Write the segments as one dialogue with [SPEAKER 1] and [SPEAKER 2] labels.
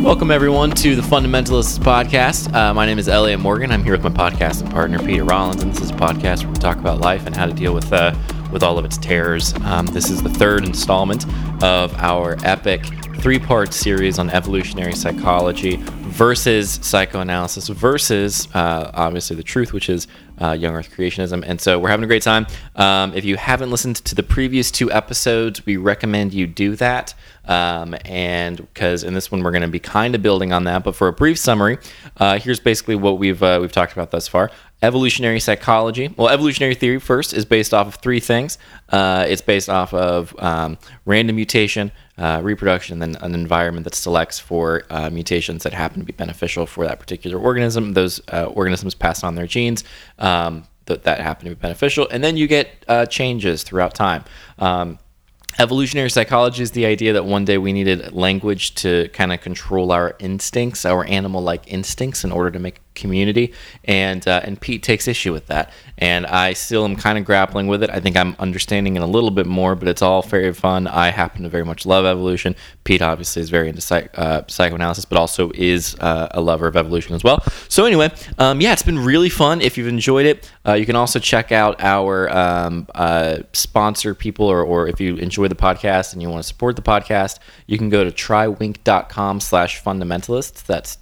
[SPEAKER 1] Welcome, everyone, to the Fundamentalists podcast. My name is Elliot Morgan. I'm here with my podcasting partner, Peter Rollins, and this is a podcast where we talk about life and how to deal with all of its terrors. This is the third installment of our epic three-part series on evolutionary psychology versus psychoanalysis versus, obviously, the truth, which is young Earth creationism. And so we're having a great time. If you haven't listened to the previous two episodes, we recommend you do that. And because in this one we're going to be kind of building on that, but for a brief summary, here's basically what we've talked about thus far. Evolutionary psychology. Well, evolutionary theory first is based off of three things. It's based off of random mutation, reproduction, and then an environment that selects for mutations that happen to be beneficial for that particular organism. Those organisms pass on their genes that happen to be beneficial, and then you get changes throughout time. Evolutionary psychology is the idea that one day we needed language to kind of control our instincts, our animal-like instincts, in order to make a community. And Pete takes issue with that. And I still am kind of grappling with it. I think I'm understanding it a little bit more, but it's all very fun. I happen to very much love evolution. Pete obviously is very into psychoanalysis, but also is a lover of evolution as well. So anyway, it's been really fun. If you've enjoyed it, you can also check out our sponsor people, or if you enjoy the podcast and you want to support the podcast, you can go to trywinc.com/fundamentalists. That's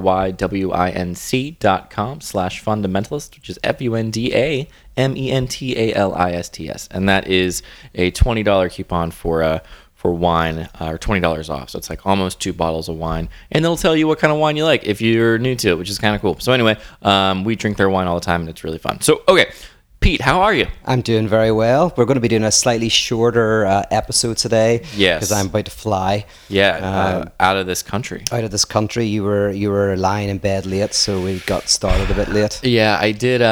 [SPEAKER 1] trywinc.com/fundamentalists, which is FUNDAMENTALISTS. And that is a $20 coupon for wine, or $20 off. So it's like almost 2 bottles of wine. And they'll tell you what kind of wine you like if you're new to it, which is kind of cool. So anyway, we drink their wine all the time and it's really fun. So, okay. Pete, how are you?
[SPEAKER 2] I'm doing very well. We're going to be doing a slightly shorter episode today.
[SPEAKER 1] Yes.
[SPEAKER 2] Because I'm about to fly.
[SPEAKER 1] Yeah, out of this country.
[SPEAKER 2] Out of this country. You were lying in bed late, so we got started a bit late.
[SPEAKER 1] Yeah, I did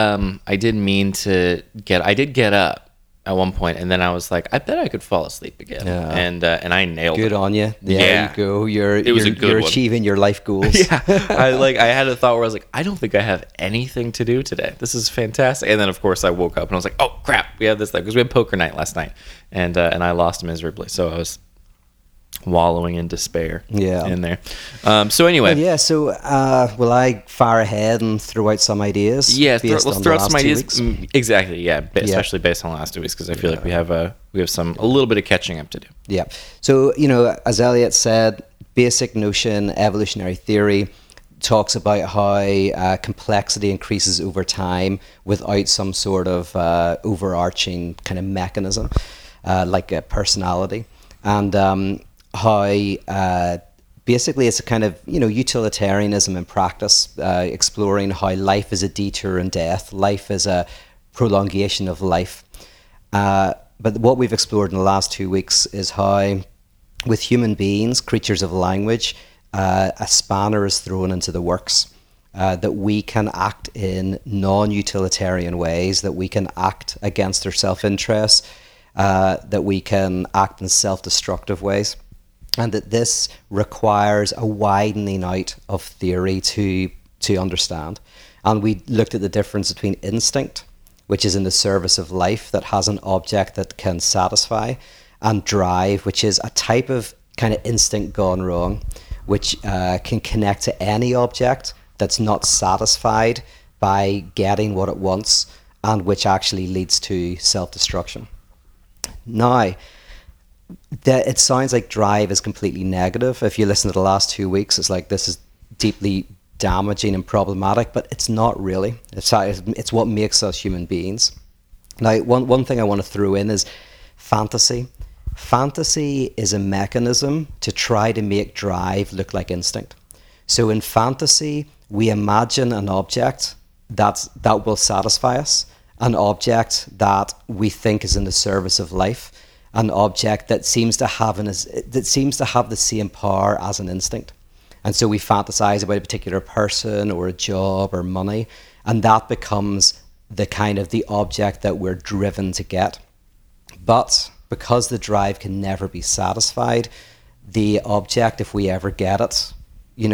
[SPEAKER 1] get up at one point, and then I was like, I bet I could fall asleep again. Yeah. And I nailed it.
[SPEAKER 2] Good on you. There you go. You're achieving your life goals.
[SPEAKER 1] Yeah. I had a thought where I was like, I don't think I have anything to do today. This is fantastic. And then of course I woke up and I was like, oh crap, we have this thing, because we had poker night last night, and I lost miserably. So I was wallowing in despair in there. So anyway.
[SPEAKER 2] Will I fire ahead and throw out some ideas?
[SPEAKER 1] Yeah, let's throw out some ideas. Exactly, especially based on the last 2 weeks, because I feel like we have a little bit of catching up to do.
[SPEAKER 2] Yeah. So, as Elliot said, basic notion, evolutionary theory talks about how complexity increases over time without some sort of overarching kind of mechanism, like a personality. And how basically it's a kind of utilitarianism in practice, exploring how life is a detour in death, life is a prolongation of life. But what we've explored in the last 2 weeks is how, with human beings, creatures of language, a spanner is thrown into the works. That we can act in non-utilitarian ways, that we can act against our self-interest, that we can act in self-destructive ways. And that this requires a widening out of theory to understand. And we looked at the difference between instinct, which is in the service of life, that has an object that can satisfy, and drive, which is a type of kind of instinct gone wrong, which can connect to any object that's not satisfied by getting what it wants, and which actually leads to self-destruction. Now, it sounds like drive is completely negative. If you listen to the last 2 weeks, it's like this is deeply damaging and problematic, but it's not really. It's what makes us human beings. Now, one thing I want to throw in is fantasy. Fantasy is a mechanism to try to make drive look like instinct. So in fantasy, we imagine an object that will satisfy us, an object that we think is in the service of life, an object that seems to have the same power as an instinct. And so we fantasize about a particular person or a job or money, and that becomes the kind of the object that we're driven to get. But because the drive can never be satisfied, the object, if we ever get it,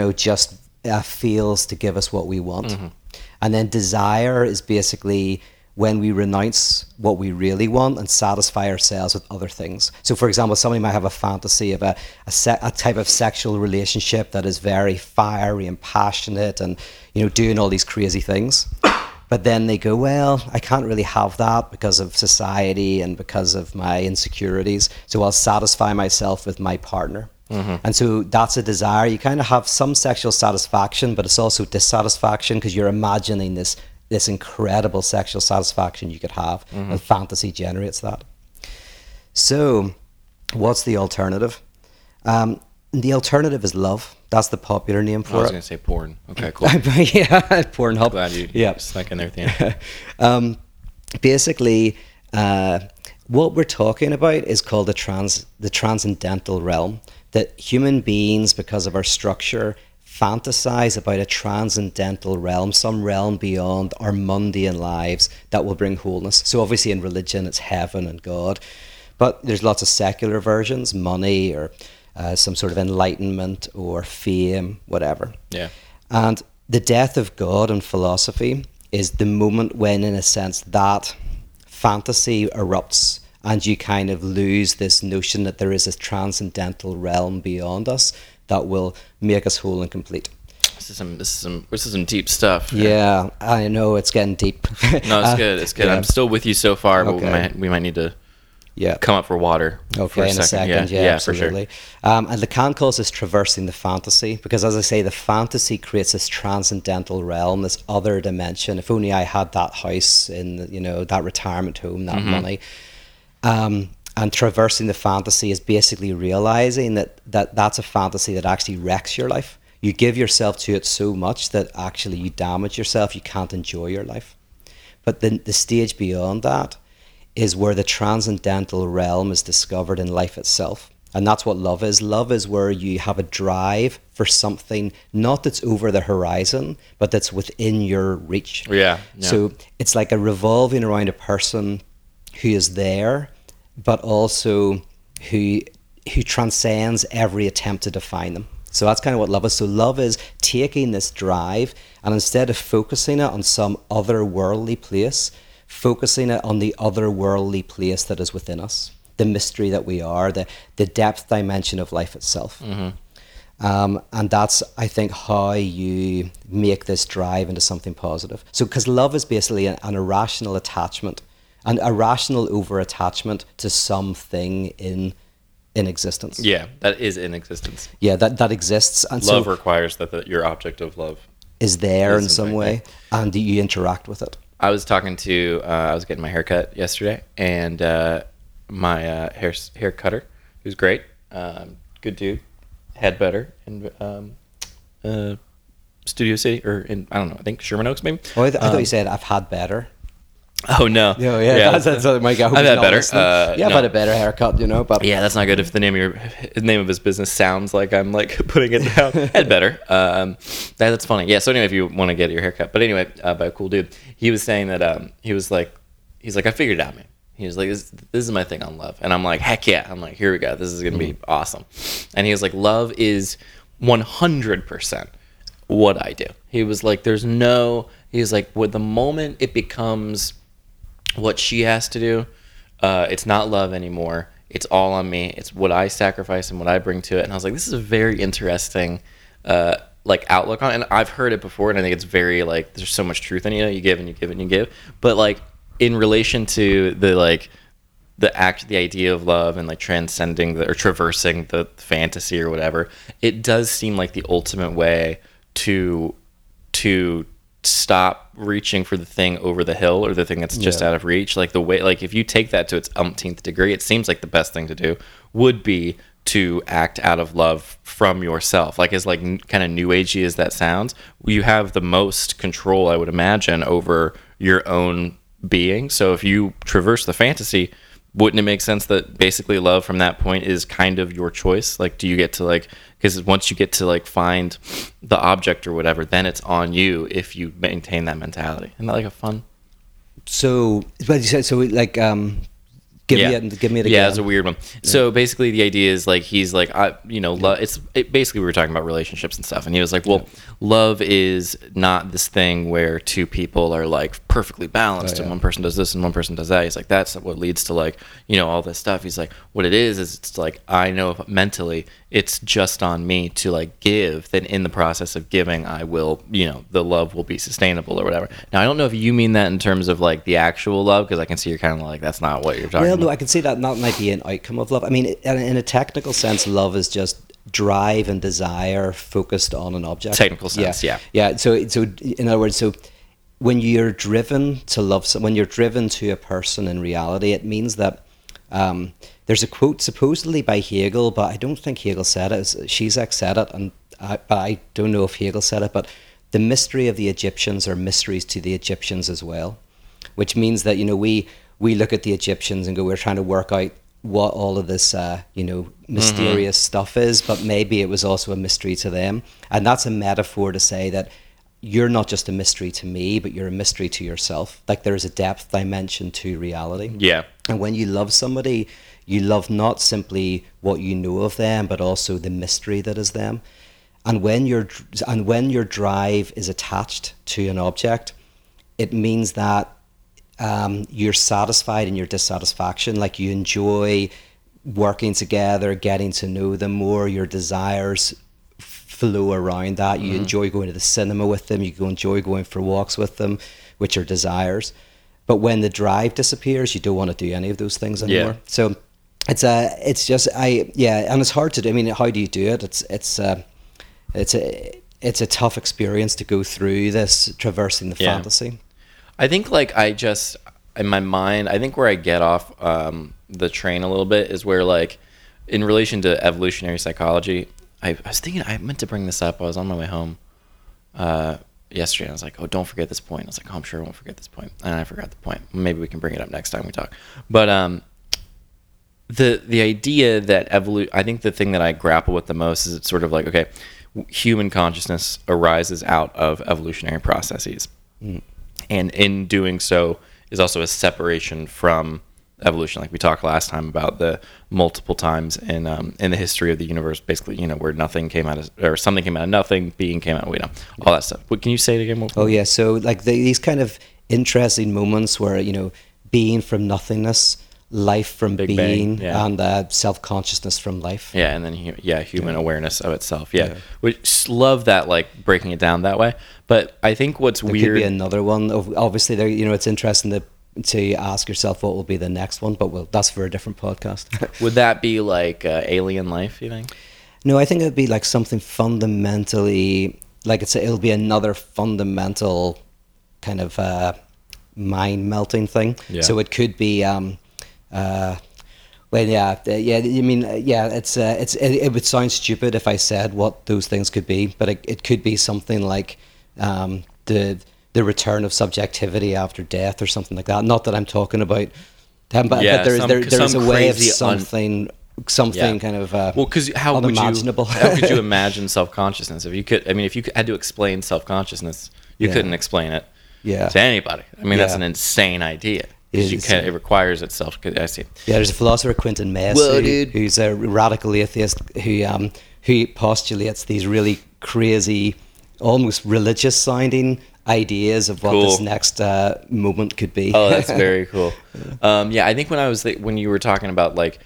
[SPEAKER 2] just fails to give us what we want. Mm-hmm. And then desire is basically when we renounce what we really want and satisfy ourselves with other things. So, for example, somebody might have a fantasy of a type of sexual relationship that is very fiery and passionate and, doing all these crazy things. But then they go, well, I can't really have that because of society and because of my insecurities. So I'll satisfy myself with my partner. Mm-hmm. And so that's a desire. You kind of have some sexual satisfaction, but it's also dissatisfaction because you're imagining this incredible sexual satisfaction you could have, and fantasy generates that. So what's the alternative? The alternative is love. That's the popular name for it.
[SPEAKER 1] I was going to say porn. Okay, cool.
[SPEAKER 2] Yeah, Pornhub.
[SPEAKER 1] Glad you snuck in there at the end.
[SPEAKER 2] Basically, what we're talking about is called the transcendental realm. That human beings, because of our structure, fantasize about a transcendental realm, some realm beyond our mundane lives that will bring wholeness. So obviously in religion, it's heaven and God. But there's lots of secular versions, money or some sort of enlightenment or fame, whatever.
[SPEAKER 1] Yeah.
[SPEAKER 2] And the death of God in philosophy is the moment when, in a sense, that fantasy erupts and you kind of lose this notion that there is a transcendental realm beyond us that will make us whole and complete.
[SPEAKER 1] This is some deep stuff.
[SPEAKER 2] Yeah, I know it's getting deep.
[SPEAKER 1] No, it's good. It's good.
[SPEAKER 2] Yeah.
[SPEAKER 1] I'm still with you so far, but
[SPEAKER 2] Okay.
[SPEAKER 1] we might need to come up for water.
[SPEAKER 2] Okay,
[SPEAKER 1] for
[SPEAKER 2] in a second. Yeah, absolutely.
[SPEAKER 1] For sure.
[SPEAKER 2] And Lacan calls this traversing the fantasy because, as I say, the fantasy creates this transcendental realm, this other dimension. If only I had that house in, that retirement home, that money. And traversing the fantasy is basically realizing that's a fantasy that actually wrecks your life. You give yourself to it so much that actually you damage yourself. You can't enjoy your life. But the stage beyond that is where the transcendental realm is discovered in life itself. And that's what love is. Love is where you have a drive for something, not that's over the horizon, but that's within your reach.
[SPEAKER 1] Yeah.
[SPEAKER 2] So it's like a revolving around a person who is there, but also who transcends every attempt to define them. So that's kind of what love is. So love is taking this drive and instead of focusing it on some otherworldly place, focusing it on the otherworldly place that is within us, the mystery that we are, the depth dimension of life itself. Mm-hmm. And that's, I think, how you make this drive into something positive. So because love is basically an irrational attachment, and a rational over-attachment to something in existence.
[SPEAKER 1] Yeah, that is in existence.
[SPEAKER 2] Yeah, that exists. And
[SPEAKER 1] love
[SPEAKER 2] so
[SPEAKER 1] requires that your object of love
[SPEAKER 2] is there in some way, and you interact with it.
[SPEAKER 1] I was talking to, I was getting my hair cut yesterday, and my hair cutter, who's great, good dude, had better in Studio City, or in, I don't know, I think Sherman Oaks maybe.
[SPEAKER 2] Oh, I thought you said I've had better.
[SPEAKER 1] Oh no!
[SPEAKER 2] Yeah, that's what my guy.
[SPEAKER 1] I've had better.
[SPEAKER 2] I've had a better haircut, But
[SPEAKER 1] yeah, that's not good. If the name of his business sounds like I'm like putting it down, had better. That's funny. Yeah. So anyway, if you want to get your haircut, but anyway, by a cool dude, he was saying that he's like, I figured it out, man. He was like, this is my thing on love, and I'm like, heck yeah. I'm like, here we go. This is gonna be awesome. And he was like, love is 100% what I do. He was like, he's like, with the moment it becomes what she has to do, it's not love anymore. It's all on me. It's what I sacrifice and what I bring to it. And I was like, this is a very interesting outlook on it. And I've heard it before, and I think it's very there's so much truth in it. You give and you give and you give. But in relation to the idea of love and transcending or traversing the fantasy or whatever, it does seem like the ultimate way to stop reaching for the thing over the hill or the thing that's just out of reach. Like the way, if you take that to its umpteenth degree, it seems like the best thing to do would be to act out of love from yourself. As kind of new agey as that sounds, you have the most control, I would imagine, over your own being. So if you traverse the fantasy, wouldn't it make sense that basically love from that point is kind of your choice? Do you get to because once you get to find the object or whatever, then it's on you if you maintain that mentality. Isn't that a fun?
[SPEAKER 2] So, but you said Give me it again.
[SPEAKER 1] Yeah, it's a weird one. So basically, the idea is like he's like, basically we were talking about relationships and stuff, and he was like, well, love is not this thing where two people are like perfectly balanced, and one person does this and one person does that. He's like, that's what leads to like all this stuff. He's like, what it is it's like I know mentally it's just on me to like give. Then in the process of giving, I will the love will be sustainable or whatever. Now I don't know if you mean that in terms of like the actual love, because I can see you're kind of like that's not what you're talking about.
[SPEAKER 2] No, I can see that might be an outcome of love. I mean, in a technical sense, love is just drive and desire focused on an object.
[SPEAKER 1] Technical sense, yeah.
[SPEAKER 2] So in other words, when you're driven to love someone, when you're driven to a person in reality, it means that there's a quote supposedly by Hegel, but I don't think Hegel said it. Zizek said it, and I don't know if Hegel said it, but the mystery of the Egyptians are mysteries to the Egyptians as well, which means that we look at the Egyptians and go, we're trying to work out what all of this, mysterious stuff is, but maybe it was also a mystery to them. And that's a metaphor to say that you're not just a mystery to me, but you're a mystery to yourself. Like there's a depth dimension to reality.
[SPEAKER 1] Yeah.
[SPEAKER 2] And when you love somebody, you love not simply what you know of them, but also the mystery that is them. And when your drive is attached to an object, it means that you're satisfied in your dissatisfaction. Like you enjoy working together, getting to know them more. Your desires flow around that. You enjoy going to the cinema with them. You enjoy going for walks with them, which are desires. But when the drive disappears, you don't want to do any of those things anymore.
[SPEAKER 1] Yeah.
[SPEAKER 2] So and it's hard to do. I mean, how do you do it? It's a tough experience to go through this, traversing the fantasy.
[SPEAKER 1] I think in my mind, I think where I get off the train a little bit is where like in relation to evolutionary psychology, I was thinking, I meant to bring this up. I was on my way home yesterday and I was like, oh, don't forget this point. I was like, oh, I'm sure I won't forget this point. And I forgot the point. Maybe we can bring it up next time we talk. But the idea that I think the thing that I grapple with the most is it's sort of like, okay, human consciousness arises out of evolutionary processes. And in doing so is also a separation from evolution. Like we talked last time about the multiple times in the history of the universe, basically, where nothing came out of, or something came out of nothing, being came out of, all that stuff. But can you say it again?
[SPEAKER 2] Oh yeah. So like these kind of interesting moments where, being from nothingness, life from
[SPEAKER 1] Big
[SPEAKER 2] being,
[SPEAKER 1] Bang,
[SPEAKER 2] and self-consciousness from life.
[SPEAKER 1] Yeah. And then, human awareness of itself. Yeah. We just love that, like breaking it down that way. But I think what's
[SPEAKER 2] there
[SPEAKER 1] weird.
[SPEAKER 2] Could be another one. Obviously, there. It's interesting to ask yourself what will be the next one, but that's for a different podcast.
[SPEAKER 1] Would that be like alien life? You think?
[SPEAKER 2] No, I think it'd be like something fundamentally like it'll be another fundamental kind of mind melting thing. Yeah. So it could be. It would sound stupid if I said what those things could be, but it could be something like the return of subjectivity after death or something like that. Not that I'm talking about, but there's a way of something kind of
[SPEAKER 1] because how
[SPEAKER 2] unimaginable.
[SPEAKER 1] How could you imagine self-consciousness if you had to explain self-consciousness, you couldn't explain it to anybody. I mean, that's an insane idea. It requires itself. I see.
[SPEAKER 2] Yeah, there's a philosopher, Quentin Mess, who's a radical atheist who postulates these really crazy, almost religious-sounding ideas of what this next moment could be.
[SPEAKER 1] Oh, that's very cool. I think when you were talking about like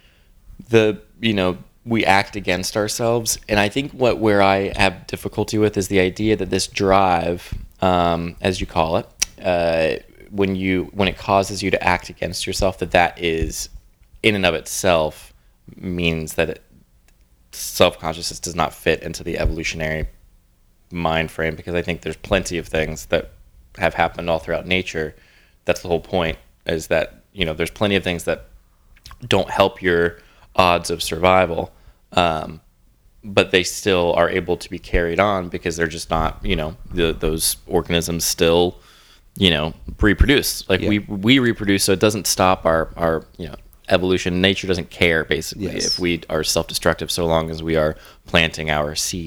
[SPEAKER 1] we act against ourselves, and I think where I have difficulty with is the idea that this drive, as you call it, when it causes you to act against yourself, that is in and of itself means that self-consciousness does not fit into the evolutionary mind frame, because I think there's plenty of things that have happened all throughout nature. That's the whole point, is that there's plenty of things that don't help your odds of survival, but they still are able to be carried on because they're just not those organisms still reproduce. Like we reproduce, so it doesn't stop our evolution. Nature doesn't care basically if we are self-destructive, so long as we are planting our seed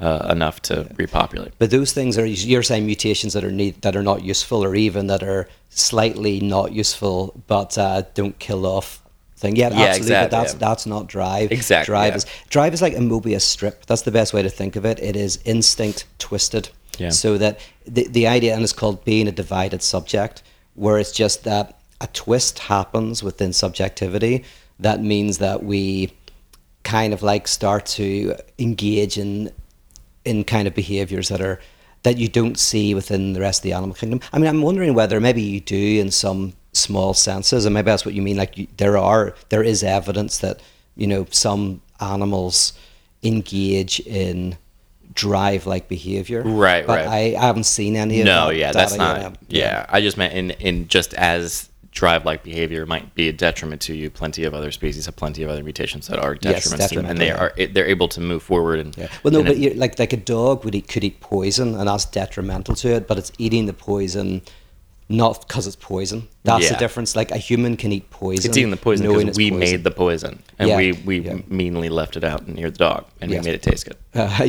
[SPEAKER 1] enough to repopulate.
[SPEAKER 2] But those things are, you're saying, mutations that are not useful, or even that are slightly not useful but don't kill off thing. Yeah, absolutely.
[SPEAKER 1] Exactly.
[SPEAKER 2] But that's not drive.
[SPEAKER 1] Exactly.
[SPEAKER 2] Drive is like a Mobius strip. That's the best way to think of it. It is instinct twisted.
[SPEAKER 1] Yeah.
[SPEAKER 2] So that the idea, and it's called being a divided subject, where it's just that a twist happens within subjectivity. That means that we kind of like start to engage in kind of behaviors that you don't see within the rest of the animal kingdom. I mean, I'm wondering whether maybe you do in some small senses, and maybe that's what you mean. Like there is evidence that, you know, some animals engage in drive-like behavior.
[SPEAKER 1] Right,
[SPEAKER 2] but
[SPEAKER 1] right.
[SPEAKER 2] I haven't seen any of that.
[SPEAKER 1] No, yeah, that's
[SPEAKER 2] data
[SPEAKER 1] not.
[SPEAKER 2] yet.
[SPEAKER 1] Yeah, I just meant in just as drive-like behavior might be a detriment to you. Plenty of other species have plenty of other mutations that are detriments to them, and they're able to move forward. And
[SPEAKER 2] well, no, but like a dog could eat poison, and that's detrimental to it. But it's eating the poison not because it's poison. That's the difference. Like a human can eat poison.
[SPEAKER 1] It's eating the poison because we made the poison, and we meanly left it out near the dog, and we made it taste good.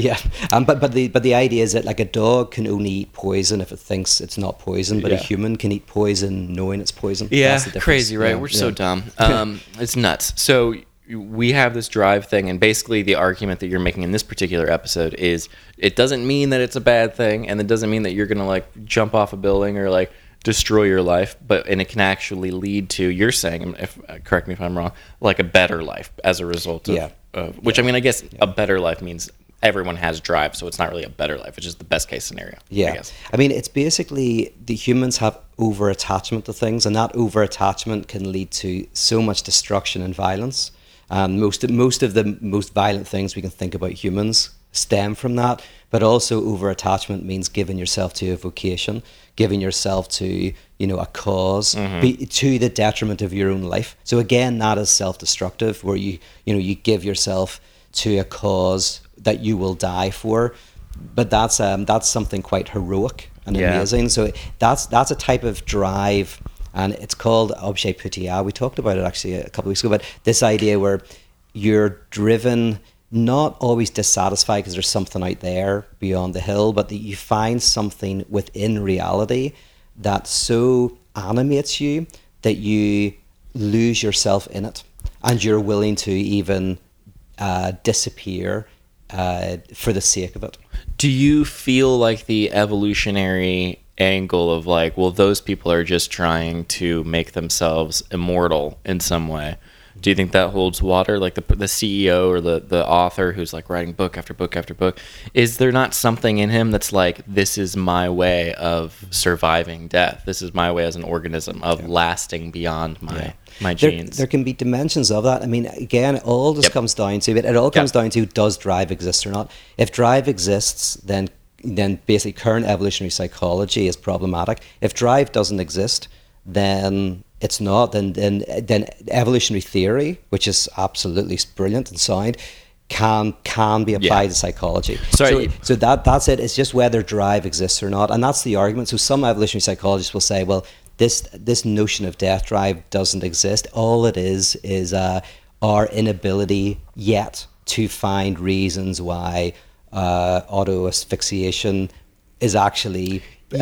[SPEAKER 2] But the idea is that like a dog can only eat poison if it thinks it's not poison, but a human can eat poison knowing it's poison.
[SPEAKER 1] Yeah, crazy, right? We're so dumb. It's nuts. So we have this drive thing, and basically the argument that you're making in this particular episode is it doesn't mean that it's a bad thing, and it doesn't mean that you're gonna like jump off a building or like destroy your life, and it can actually lead to, you're saying, correct me if I'm wrong, like a better life as a result of which I mean, I guess a better life means everyone has drive, so it's not really a better life, it's just the best case scenario. I guess.
[SPEAKER 2] I mean, it's basically the humans have over attachment to things, and that over attachment can lead to so much destruction and violence. Most of the most violent things we can think about humans stem from that, but also over attachment means giving yourself to a vocation, giving yourself to, you know, a cause, to the detriment of your own life. So again, that is self-destructive, where you give yourself to a cause that you will die for, but that's something quite heroic and amazing. So that's a type of drive, and it's called objet putia. We talked about it actually a couple of weeks ago, but this idea where you're driven, not always dissatisfied because there's something out there beyond the hill, but that you find something within reality that so animates you that you lose yourself in it, and you're willing to even disappear for the sake of it.
[SPEAKER 1] Do you feel like the evolutionary angle of like, well, those people are just trying to make themselves immortal in some way? Do you think that holds water? Like the CEO or the author who's like writing book after book after book, is there not something in him that's like, this is my way of surviving death. This is my way as an organism of lasting beyond my genes. There
[SPEAKER 2] can be dimensions of that. I mean, again, all this comes down to it. It all comes down to, does drive exist or not? If drive exists, then basically current evolutionary psychology is problematic. If drive doesn't exist, then it's not. Then evolutionary theory, which is absolutely brilliant and sound, can be applied to psychology. So that's it. It's just whether drive exists or not, and that's the argument. So some evolutionary psychologists will say, well, this notion of death drive doesn't exist. All it is our inability yet to find reasons why auto asphyxiation is actually for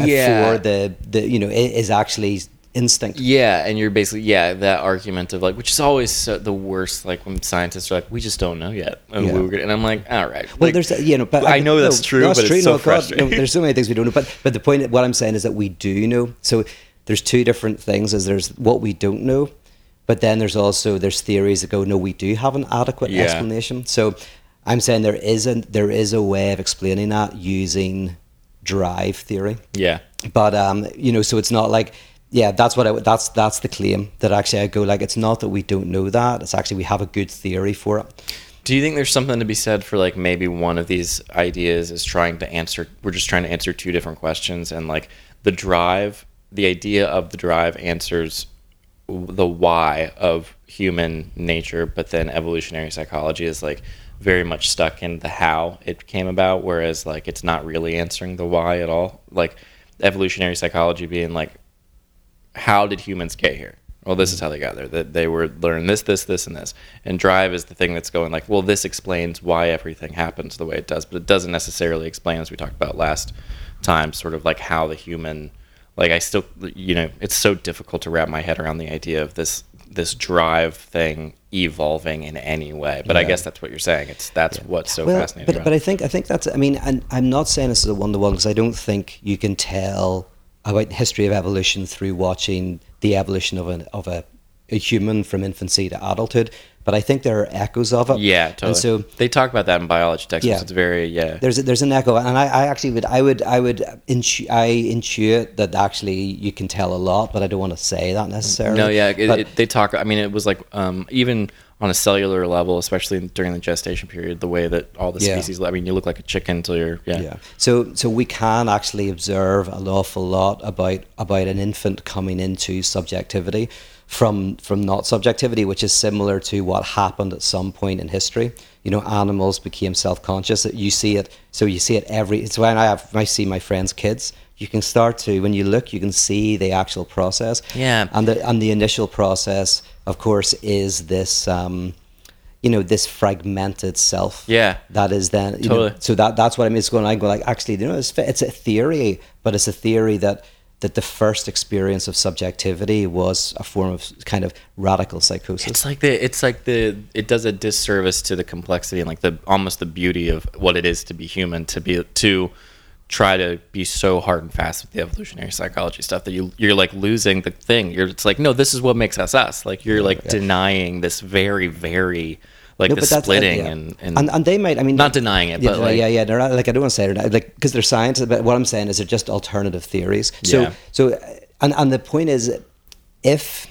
[SPEAKER 2] is actually instinct.
[SPEAKER 1] Yeah, and you're basically that argument of like, which is always the worst. Like when scientists are like, we just don't know yet, and I'm like, all right.
[SPEAKER 2] Well,
[SPEAKER 1] like,
[SPEAKER 2] there's but
[SPEAKER 1] I know that's true, but it's so frustrating.
[SPEAKER 2] There's so many things we don't know. But the point, what I'm saying is that we do know. So there's two different things. There's what we don't know, but then there's theories that go, no, we do have an adequate explanation. So I'm saying there is a way of explaining that using drive theory.
[SPEAKER 1] Yeah.
[SPEAKER 2] But so it's not like. Yeah, that's the claim that actually I go like, it's not that we don't know that, it's actually we have a good theory for it.
[SPEAKER 1] Do you think there's something to be said for like maybe one of these ideas is we're just trying to answer two different questions, and like the idea of the drive answers the why of human nature, but then evolutionary psychology is like very much stuck in the how it came about, whereas like it's not really answering the why at all. Like evolutionary psychology being like, how did humans get here? Well, this is how they got there. That they were learning this, and this. And drive is the thing that's going like, well, this explains why everything happens the way it does, but it doesn't necessarily explain, as we talked about last time, sort of like how the human, like I still, it's so difficult to wrap my head around the idea of this drive thing evolving in any way. But I guess that's what you're saying. That's what's so fascinating.
[SPEAKER 2] But I think that's. I mean, and I'm not saying this is a one-to-one, because I don't think you can tell about the history of evolution through watching the evolution of a human from infancy to adulthood. But I think there are echoes of it.
[SPEAKER 1] Yeah, totally.
[SPEAKER 2] And so
[SPEAKER 1] they talk about that in biology textbooks. It's very
[SPEAKER 2] There's an echo, and I would intuit that actually you can tell a lot, but I don't want to say that necessarily.
[SPEAKER 1] No, they talk. I mean, it was like even on a cellular level, especially during the gestation period, the way that all the species. I mean, you look like a chicken until you're.
[SPEAKER 2] So we can actually observe an awful lot about an infant coming into subjectivity from not subjectivity, which is similar to what happened at some point in history. Animals became self-conscious. You see it. So you see it it's when I see my friends' kids. You can start to, when you look, you can see the actual process.
[SPEAKER 1] Yeah.
[SPEAKER 2] And the initial process, of course, is this this fragmented self.
[SPEAKER 1] Yeah.
[SPEAKER 2] That is then
[SPEAKER 1] totally.
[SPEAKER 2] So that's what I mean. It's going. I go like, actually, it's a theory, but it's a theory that the first experience of subjectivity was a form of kind of radical psychosis.
[SPEAKER 1] It does a disservice to the complexity and like almost the beauty of what it is to be human, to try to be so hard and fast with the evolutionary psychology stuff that you're like losing the thing. It's like, no, this is what makes us. Like you're denying this very, very the splitting
[SPEAKER 2] and they might, I mean,
[SPEAKER 1] not denying it, but
[SPEAKER 2] they're not, like, I don't want to say it like, because they're science, but what I'm saying is they're just alternative theories. So and the point is, if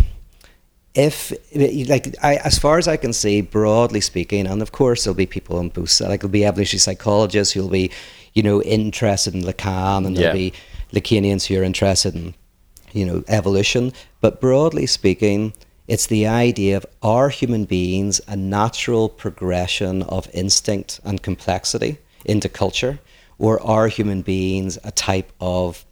[SPEAKER 2] like as far as I can see, broadly speaking, and of course there'll be people on both sides, like there'll be evolutionary psychologists who'll be interested in Lacan, and there'll be Lacanians who are interested in evolution, but broadly speaking, it's the idea of, are human beings a natural progression of instinct and complexity into culture, or are human beings a type of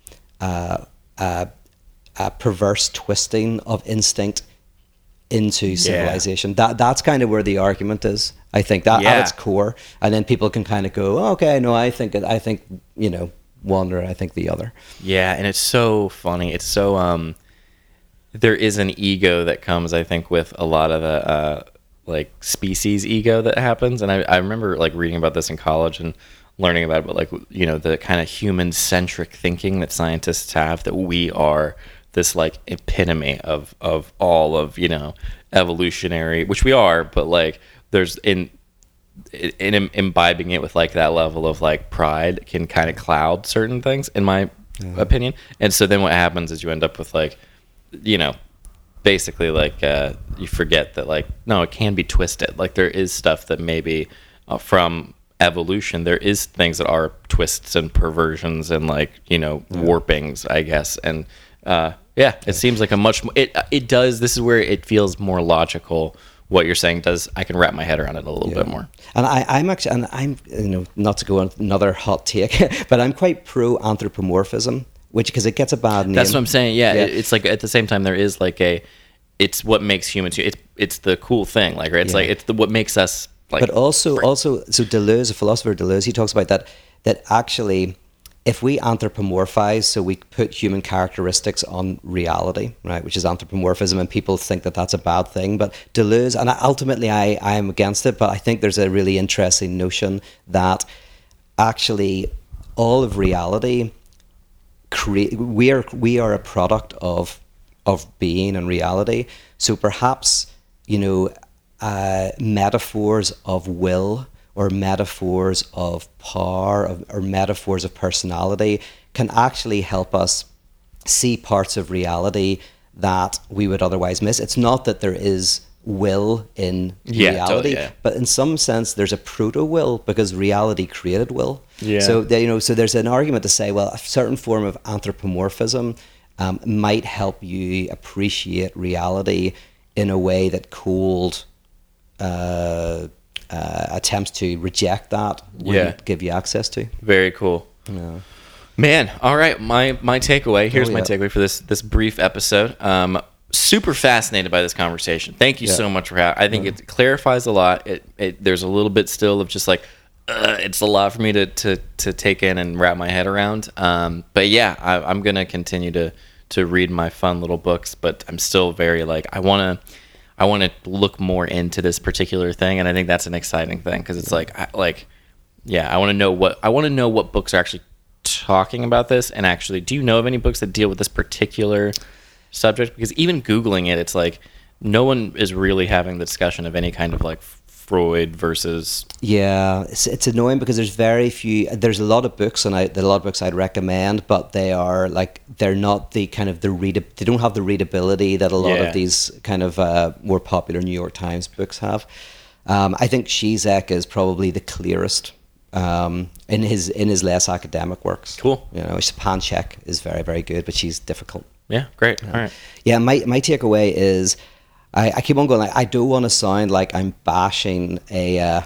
[SPEAKER 2] perverse twisting of instinct into civilization? That's kind of where the argument is, I think, that at its core. And then people can kind of go, oh, okay, no, I think one, or I think the other.
[SPEAKER 1] Yeah, and it's so funny. It's so there is an ego that comes, I think, with a lot of the like species ego that happens. And I remember like reading about this in college and learning about it, but like, the kind of human centric thinking that scientists have, that we are this like epitome of all of, evolutionary, which we are, but like there's in imbibing it with like that level of like pride can kind of cloud certain things, in my opinion. And so then what happens is you end up with like, basically like you forget that like, no, it can be twisted. Like there is stuff that maybe from evolution, there is things that are twists and perversions and like, warpings, I guess. And it seems like a much more, it does, this is where it feels more logical. What you're saying I can wrap my head around it a little bit more.
[SPEAKER 2] And I'm not to go on another hot take, but I'm quite pro anthropomorphism, because it gets a bad name.
[SPEAKER 1] That's what I'm saying. Yeah, it's like at the same time there is like it's what makes humans. It's the cool thing, like, right? It's like it's what makes us like.
[SPEAKER 2] But also so Deleuze, a philosopher Deleuze, he talks about that actually, if we anthropomorphize, so we put human characteristics on reality, right, which is anthropomorphism, and people think that that's a bad thing. But Deleuze, and ultimately I am against it, but I think there's a really interesting notion that actually all of reality, we are a product of being and reality. So perhaps metaphors of will, or metaphors of power, or metaphors of personality can actually help us see parts of reality that we would otherwise miss. It's not that there is will in reality, but in some sense there's a proto-will, because reality created will. So so there's an argument to say, well, a certain form of anthropomorphism might help you appreciate reality in a way that cold attempts to reject that wouldn't give you access to.
[SPEAKER 1] Very cool. Man, all right, my takeaway, here's my takeaway for this brief episode. super fascinated by this conversation. Thank you
[SPEAKER 2] Yeah.
[SPEAKER 1] so much for having. I think it clarifies a lot. There's a little bit still of just like it's a lot for me to take in and wrap my head around. But yeah, I'm gonna continue to read my fun little books. But I'm still very like I want to look more into this particular thing, and I think that's an exciting thing because it's like I want to know what books are actually talking about this. And actually, do you know of any books that deal with this particular subject? Because even Googling it, it's like no one is really having the discussion of any kind of like Freud versus.
[SPEAKER 2] Yeah, it's annoying because there's very few. There's a lot of books, and a lot of books I'd recommend, but they're not the kind of they don't have the readability that a lot of these kind of more popular New York Times books have. I think Zizek is probably the clearest in his less academic works.
[SPEAKER 1] Cool.
[SPEAKER 2] Panchek is very, very good, but she's difficult.
[SPEAKER 1] Yeah, great. All right.
[SPEAKER 2] Yeah, my takeaway is I keep on going. Like, I don't want to sound like I'm bashing a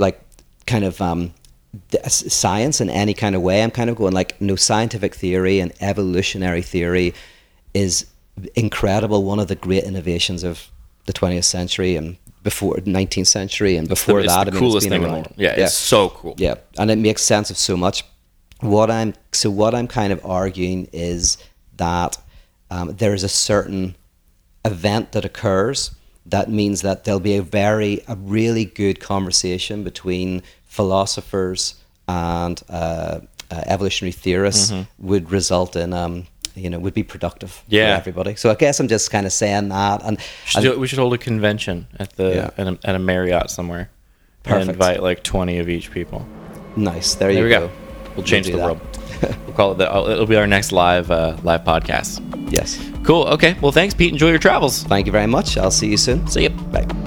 [SPEAKER 2] science in any kind of way. I'm kind of going like, no, scientific theory and evolutionary theory is incredible. One of the great innovations of the 20th century and before 19th century and before
[SPEAKER 1] it's
[SPEAKER 2] that.
[SPEAKER 1] The coolest thing in the world. Yeah, it's so cool.
[SPEAKER 2] Yeah, and it makes sense of so much. What I'm kind of arguing is that there is a certain event that occurs that means that there'll be a really good conversation between philosophers and evolutionary theorists would result in would be productive for everybody. So I guess I'm just kind of saying that. And
[SPEAKER 1] we should hold a convention at a Marriott somewhere.
[SPEAKER 2] Perfect.
[SPEAKER 1] And invite like 20 of each people.
[SPEAKER 2] Nice. There you go.
[SPEAKER 1] We'll change the world. We'll call it it'll be our next live podcast.
[SPEAKER 2] Yes.
[SPEAKER 1] Cool. Okay. Well, thanks, Pete. Enjoy your travels.
[SPEAKER 2] Thank you very much. I'll see you soon.
[SPEAKER 1] See you.
[SPEAKER 2] Bye.